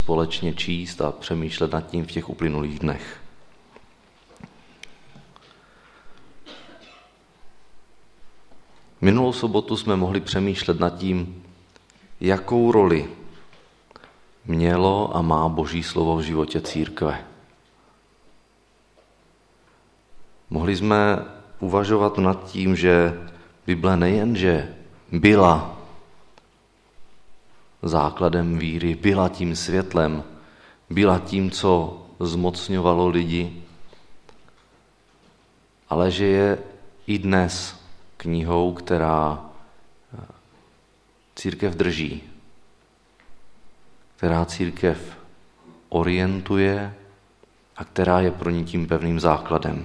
společně číst a přemýšlet nad tím v těch uplynulých dnech. Minulou sobotu jsme mohli přemýšlet nad tím, jakou roli mělo a má Boží slovo v životě církve. Mohli jsme uvažovat nad tím, že Bible nejenže byla základem víry, byla tím světlem, byla tím, co zmocňovalo lidi, ale že je i dnes knihou, která církev drží, která církev orientuje a která je pro ní tím pevným základem.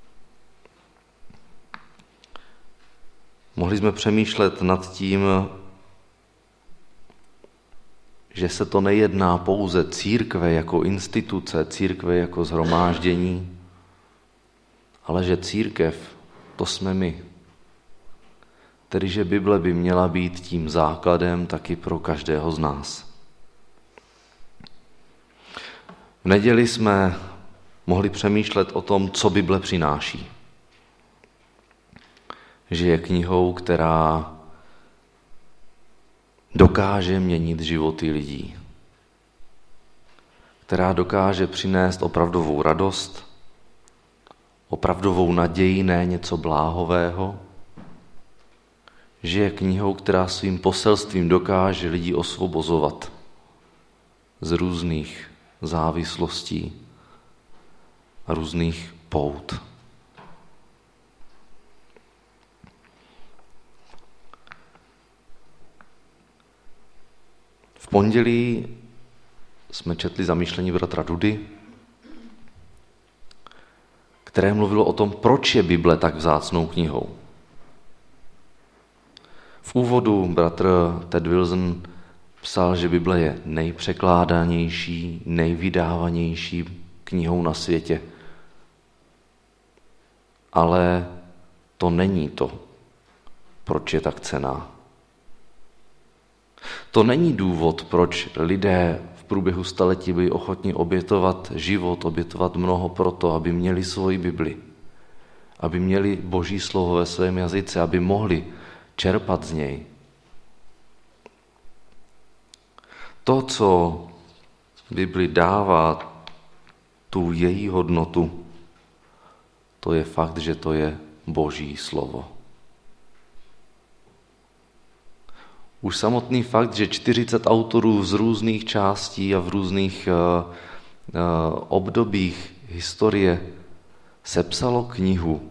Mohli jsme přemýšlet nad tím, že se to nejedná pouze církve jako instituce, církve jako shromáždění, ale že církev, to jsme my. Tedy, že Bible by měla být tím základem taky pro každého z nás. V neděli jsme mohli přemýšlet o tom, co Bible přináší. Že je knihou, která dokáže měnit životy lidí. Která dokáže přinést opravdovou radost, opravdovou naději, ne něco bláhového. Že je knihou, která svým poselstvím dokáže lidi osvobozovat z různých závislostí a různých pout. V pondělí jsme četli zamýšlení bratra Dudy, které mluvilo o tom, proč je Bible tak vzácnou knihou. V úvodu bratr Ted Wilson psal, že Bible je nejpřekládanější, nejvydávanější knihou na světě. Ale to není to, proč je tak cenná. To není důvod, proč lidé v průběhu staletí byli ochotni obětovat život, obětovat mnoho proto, aby měli svoji Bibli, aby měli Boží slovo ve svém jazyce, aby mohli čerpat z něj. To, co Bibli dává tu její hodnotu, to je fakt, že to je Boží slovo. Už samotný fakt, že 40 autorů z různých částí a v různých obdobích historie sepsalo knihu,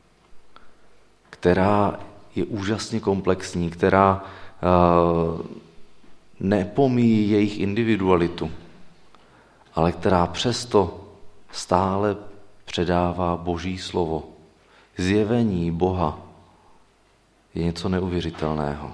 která je úžasně komplexní, která nepomíjí jejich individualitu, ale která přesto stále předává Boží slovo. Zjevení Boha je něco neuvěřitelného.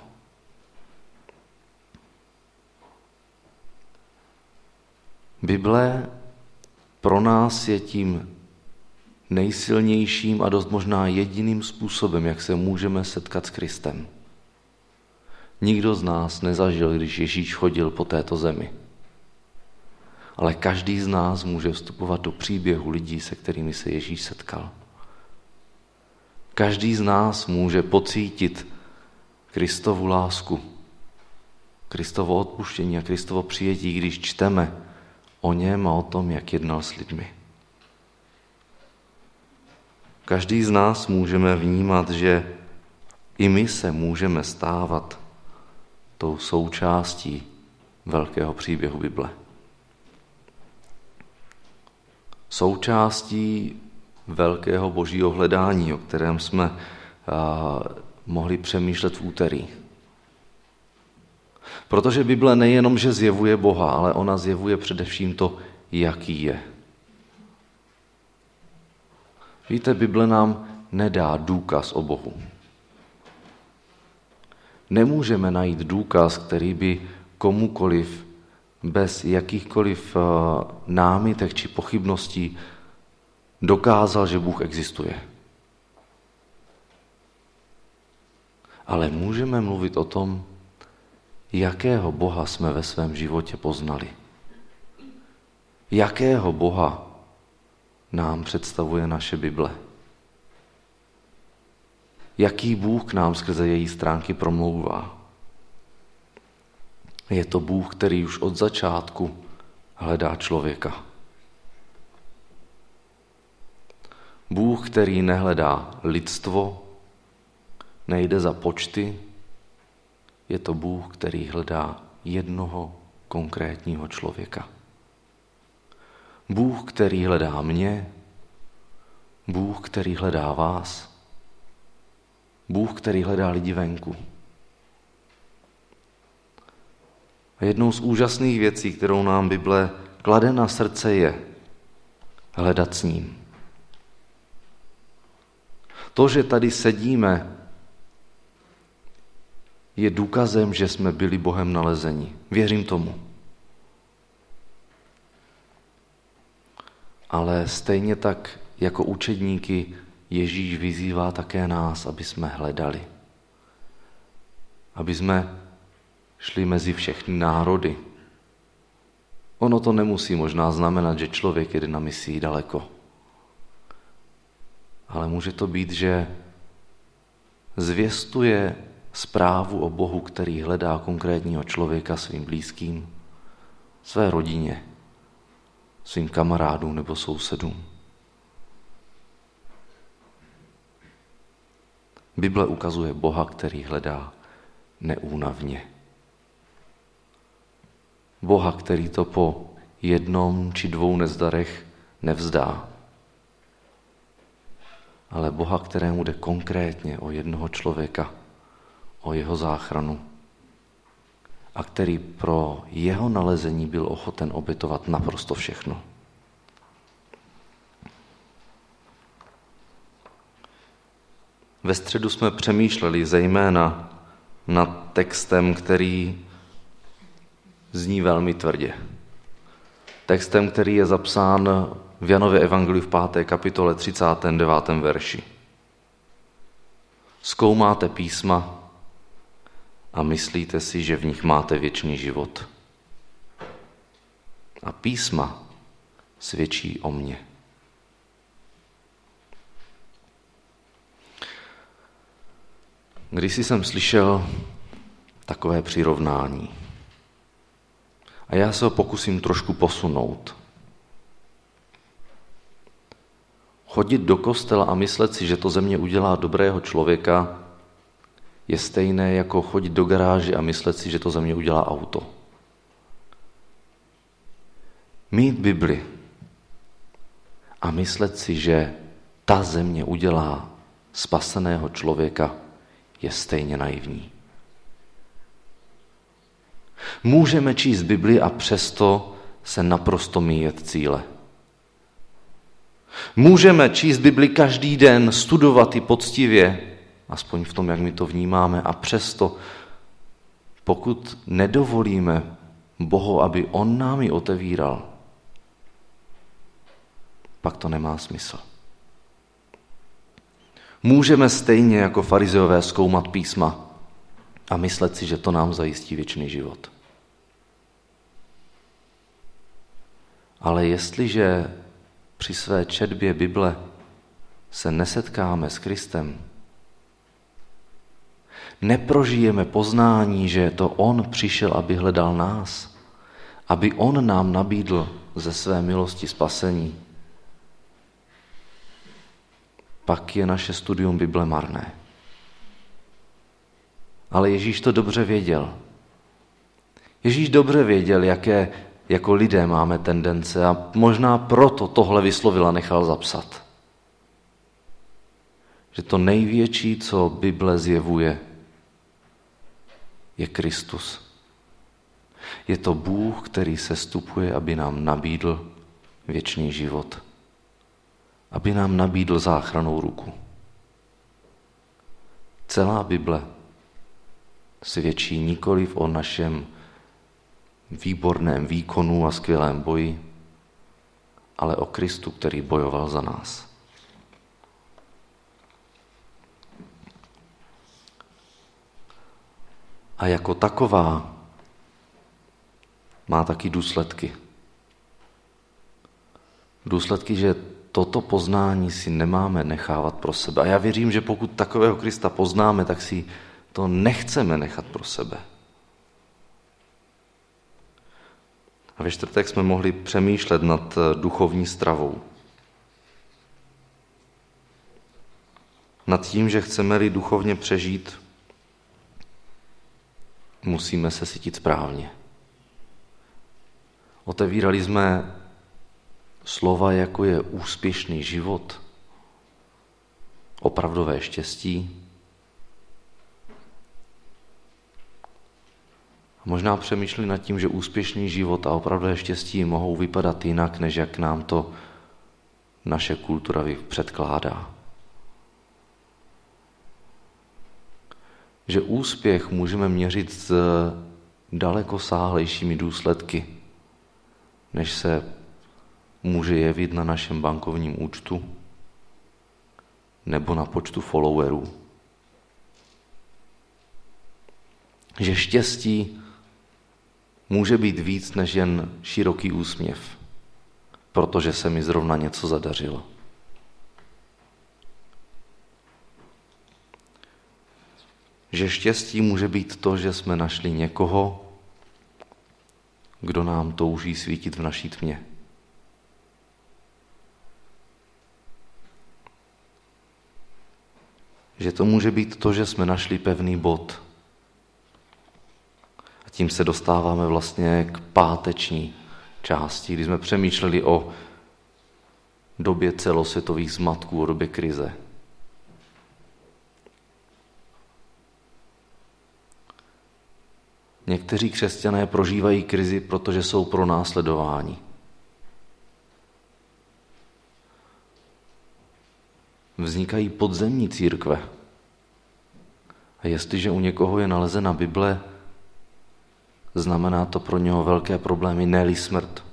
Bible pro nás je tím nejsilnějším a dost možná jediným způsobem, jak se můžeme setkat s Kristem. Nikdo z nás nezažil, když Ježíš chodil po této zemi. Ale každý z nás může vstupovat do příběhu lidí, se kterými se Ježíš setkal. Každý z nás může pocítit Kristovu lásku, Kristovo odpuštění a Kristovo přijetí, když čteme o něm a o tom, jak jednal s lidmi. Každý z nás můžeme vnímat, že i my se můžeme stávat tou součástí velkého příběhu Bible. Součástí velkého Božího hledání, o kterém jsme mohli přemýšlet v úterý. Protože Bible nejenom, že zjevuje Boha, ale ona zjevuje především to, jaký je. Víte, Bible nám nedá důkaz o Bohu. Nemůžeme najít důkaz, který by komukoliv bez jakýchkoliv námitek či pochybností dokázal, že Bůh existuje. Ale můžeme mluvit o tom, jakého Boha jsme ve svém životě poznali. jakého Boha nám představuje naše Bible. Jaký Bůh nám skrze její stránky promlouvá. Je to Bůh, který už od začátku hledá člověka. Bůh, který nehledá lidstvo, nejde za počty, je to Bůh, který hledá jednoho konkrétního člověka. Bůh, který hledá mě, Bůh, který hledá vás, Bůh, který hledá lidi venku. A jednou z úžasných věcí, kterou nám Bible klade na srdce, je hledat s ním. To, že tady sedíme, je důkazem, že jsme byli Bohem nalezeni. Věřím tomu. Ale stejně tak jako učedníky Ježíš vyzývá také nás, aby jsme hledali. Aby jsme šli mezi všechny národy. Ono to nemusí možná znamenat, že člověk jede na misii daleko. Ale může to být, že zvěstuje zprávu o Bohu, který hledá konkrétního člověka svým blízkým, své rodině, svým kamarádům nebo sousedům. Bible ukazuje Boha, který hledá neúnavně. Boha, který to po jednom či dvou nezdarech nevzdá. Ale Boha, kterému jde konkrétně o jednoho člověka, o jeho záchranu a který pro jeho nalezení byl ochoten obětovat naprosto všechno. Ve středu jsme přemýšleli zejména nad textem, který zní velmi tvrdě. Textem, který je zapsán v Janově evangeliu v 5. kapitole 39. verši. Zkoumáte písma a myslíte si, že v nich máte věčný život. A písma svědčí o mně. Kdysi jsem slyšel takové přirovnání. A já se ho pokusím trošku posunout. Chodit do kostela a myslet si, že to ze mě udělá dobrého člověka, je stejné jako chodit do garáže a myslet si, že to ze mě udělá auto. Mít Bibli a myslet si, že ta ze mě udělá spaseného člověka, je stejně naivní. Můžeme číst Bibli a přesto se naprosto míjet cíle. Můžeme číst Bibli každý den, studovat ji poctivě, aspoň v tom, jak my to vnímáme, a přesto, pokud nedovolíme Bohu, aby on nám ji otevíral, pak to nemá smysl. Můžeme stejně jako farizeové zkoumat písma a myslet si, že to nám zajistí věčný život. Ale jestliže při své četbě Bible se nesetkáme s Kristem, neprožijeme poznání, že to on přišel, aby hledal nás, aby on nám nabídl ze své milosti spasení, pak je naše studium Bible marné. Ale Ježíš to dobře věděl. Ježíš dobře věděl, jaké jako lidé máme tendence, a možná proto tohle vyslovil a nechal zapsat. Že to největší, co Bible zjevuje, je Kristus. Je to Bůh, který sestupuje, aby nám nabídl věčný život. Aby nám nabídl záchrannou ruku. Celá Bible svědčí nikoliv o našem výborném výkonu a skvělém boji, ale o Kristu, který bojoval za nás. A jako taková má taky důsledky. důsledky, že toto poznání si nemáme nechávat pro sebe. A já věřím, že pokud takového Krista poznáme, tak si to nechceme nechat pro sebe. A ve čtvrtek jsme mohli přemýšlet nad duchovní stravou. Nad tím, že chceme-li duchovně přežít, musíme se sytit správně. Otevírali jsme slova, jako je úspěšný život, opravdové štěstí. A možná přemýšleli nad tím, že úspěšný život a opravdové štěstí mohou vypadat jinak, než jak nám to naše kultura předkládá. Že úspěch můžeme měřit s daleko sáhlejšími důsledky, než se může jevit na našem bankovním účtu nebo na počtu followerů. Že štěstí může být víc než jen široký úsměv, protože se mi zrovna něco zadařilo. Že štěstí může být to, že jsme našli někoho, kdo nám touží svítit v naší tmě. Že to může být to, že jsme našli pevný bod. A tím se dostáváme vlastně k páteční části, kdy jsme přemýšleli o době celosvětových zmatků, o době krize. Někteří křesťané prožívají krizi, protože jsou pronásledováni. Vznikají podzemní církve. A jestliže u někoho je nalezena Bible, znamená to pro něho velké problémy, ne-li smrt.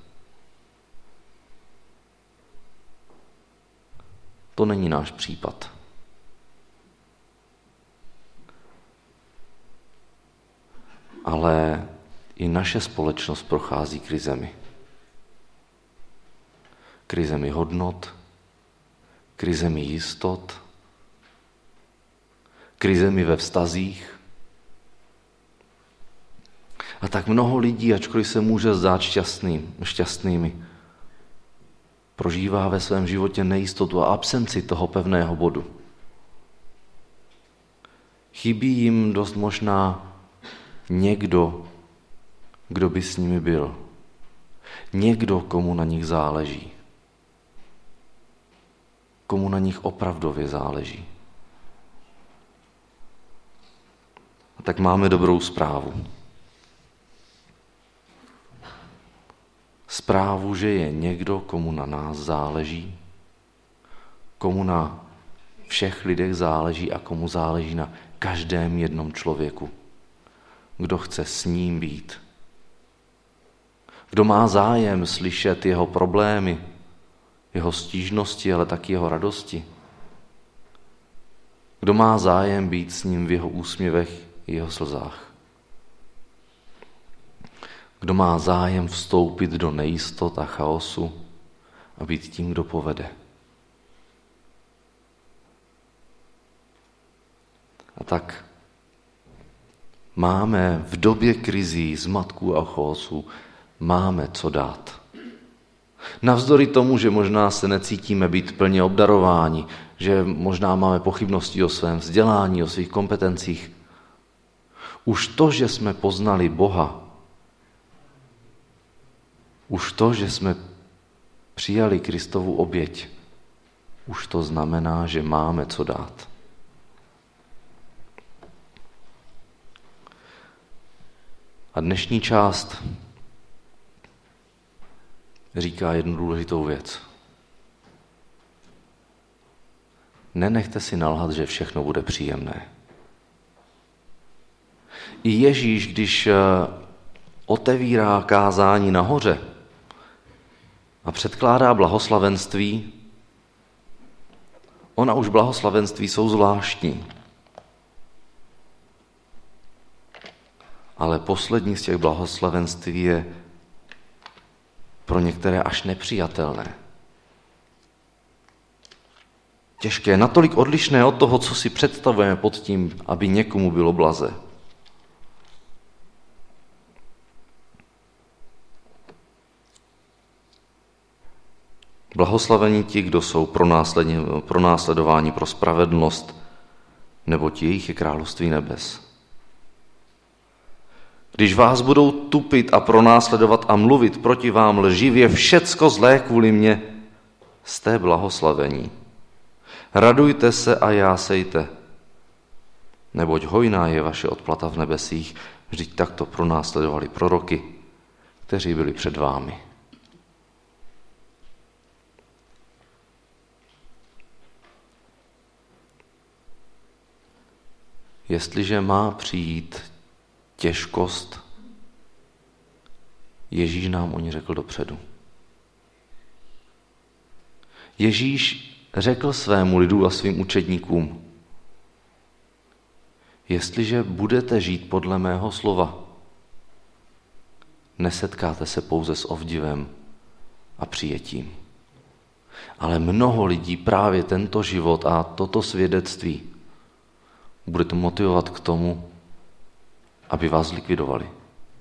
To není náš případ. Ale i naše společnost prochází krizemi. Krizemi hodnot, krizemi jistot, krizemi ve vztazích. A tak mnoho lidí, ačkoliv se může zdát šťastnými, prožívá ve svém životě nejistotu a absenci toho pevného bodu. Chybí jim dost možná někdo, kdo by s nimi byl. Někdo, komu na nich záleží. Komu na nich opravdově záleží. A tak máme dobrou zprávu. Zprávu, že je někdo, komu na nás záleží, komu na všech lidech záleží a komu záleží na každém jednom člověku. Kdo chce s ním být. Kdo má zájem slyšet jeho problémy, jeho stížnosti, ale taky jeho radosti. Kdo má zájem být s ním v jeho úsměvech i jeho slzách. Kdo má zájem vstoupit do nejistot a chaosu a být tím, kdo povede. A tak máme v době krizí, zmatků a chaosu, máme co dát. Navzdory tomu, že možná se necítíme být plně obdarováni, že možná máme pochybnosti o svém vzdělání, o svých kompetencích, už to, že jsme poznali Boha, už to, že jsme přijali Kristovu oběť, už to znamená, že máme co dát. A dnešní část říká jednu důležitou věc. Nenechte si nalhat, že všechno bude příjemné. I Ježíš, když otevírá kázání nahoře a předkládá blahoslavenství, ona už blahoslavenství jsou zvláštní. Ale poslední z těch blahoslavenství je pro některé až nepřijatelné. Těžké, natolik odlišné od toho, co si představujeme pod tím, aby někomu bylo blaze. Blahoslavení ti, kdo jsou pronásledováni pro spravedlnost, neboť jejich je království nebes. Když vás budou tupit a pronásledovat a mluvit proti vám lživě všecko zlé kvůli mně, jste blahoslavení. Radujte se a jásejte, neboť hojná je vaše odplata v nebesích, vždyť takto pronásledovali proroky, kteří byli před vámi. Jestliže má přijít těžkost, Ježíš nám o ní řekl dopředu. Ježíš řekl svému lidu a svým učedníkům, jestliže budete žít podle mého slova, nesetkáte se pouze s obdivem a přijetím. Ale mnoho lidí právě tento život a toto svědectví bude to motivovat k tomu, aby vás likvidovali.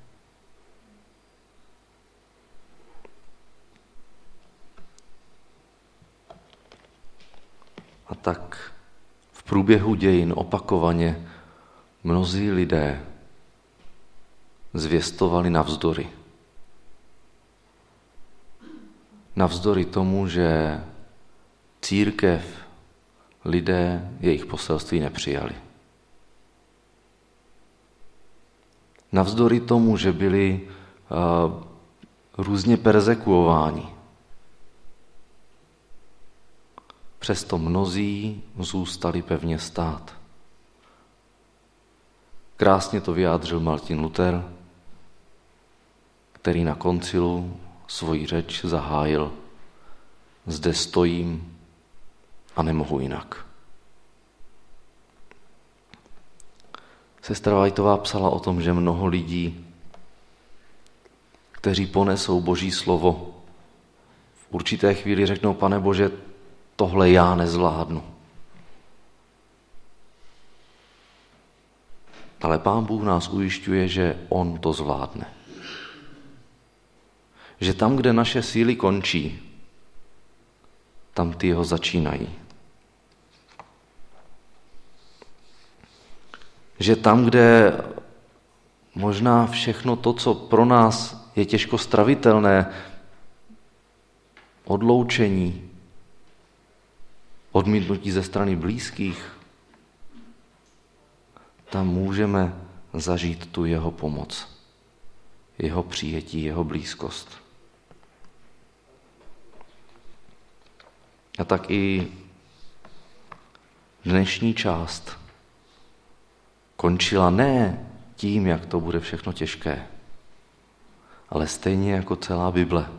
A tak v průběhu dějin opakovaně mnozí lidé zvěstovali navzdory. Navzdory tomu, že církev, lidé jejich poselství nepřijali. Navzdory tomu, že byli různě perzekuováni. Přesto mnozí zůstali pevně stát. Krásně to vyjádřil Martin Luther, který na koncilu svoji řeč zahájil: zde stojím a nemohu jinak. Sestra Vajtová psala o tom, že mnoho lidí, kteří ponesou Boží slovo, v určité chvíli řeknou: Pane Bože, tohle já nezvládnu. Ale Pán Bůh nás ujišťuje, že on to zvládne. Že tam, kde naše síly končí, tam ty jeho začínají. Že tam, kde možná všechno to, co pro nás je těžko stravitelné, odloučení, odmítnutí ze strany blízkých, tam můžeme zažít tu jeho pomoc, jeho přijetí, jeho blízkost. A tak i dnešní část končila ne tím, jak to bude všechno těžké, ale stejně jako celá Bible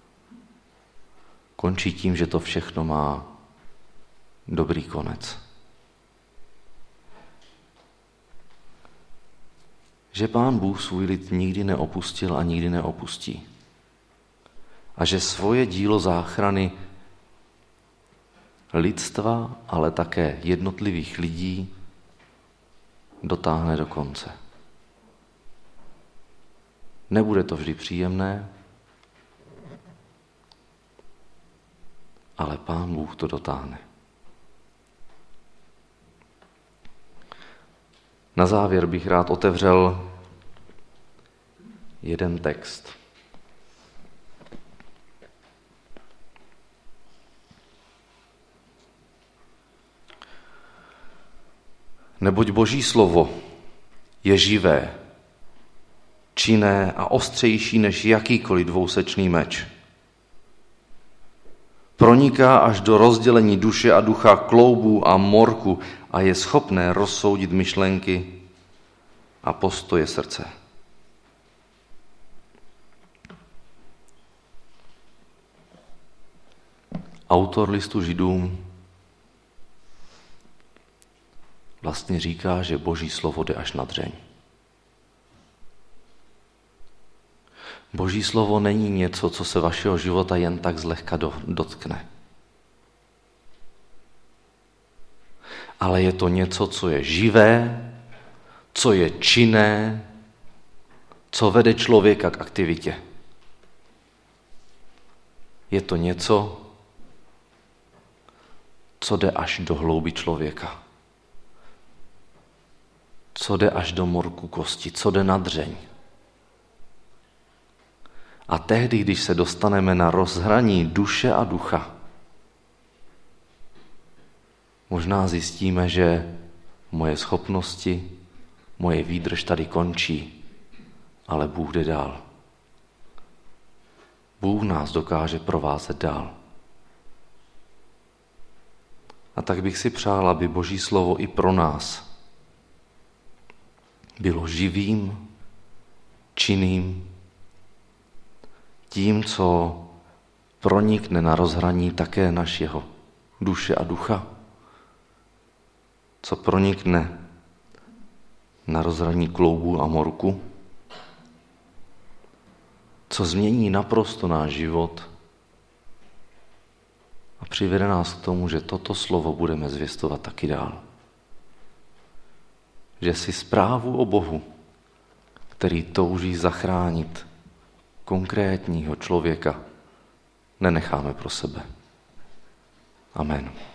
končí tím, že to všechno má dobrý konec. Že Pán Bůh svůj lid nikdy neopustil a nikdy neopustí. A že svoje dílo záchrany lidstva, ale také jednotlivých lidí dotáhne do konce. Nebude to vždy příjemné, ale Pán Bůh to dotáhne. Na závěr bych rád otevřel jeden text. Neboť Boží slovo je živé, činné a ostřejší než jakýkoliv dvousečný meč. Proniká až do rozdělení duše a ducha, kloubů a morku a je schopné rozsoudit myšlenky a postoje srdce. Autor listu Židům vlastně říká, že Boží slovo jde až na dřeň. Boží slovo není něco, co se vašeho života jen tak zlehka dotkne. ale je to něco, co je živé, co je činné, co vede člověka k aktivitě. Je to něco, co jde až do hloubi člověka. Co jde až do morku kosti, co jde na dřeň. A tehdy, když se dostaneme na rozhraní duše a ducha, možná zjistíme, že moje schopnosti, moje výdrž tady končí, ale Bůh jde dál. Bůh nás dokáže provázet dál. A tak bych si přál, aby Boží slovo i pro nás bylo živým, činným, tím, co pronikne na rozhraní také našeho duše a ducha, co pronikne na rozhraní kloubu a morku, co změní naprosto náš život a přivede nás k tomu, že toto slovo budeme zvěstovat taky dál. Že si zprávu o Bohu, který touží zachránit konkrétního člověka, nenecháme pro sebe. Amen.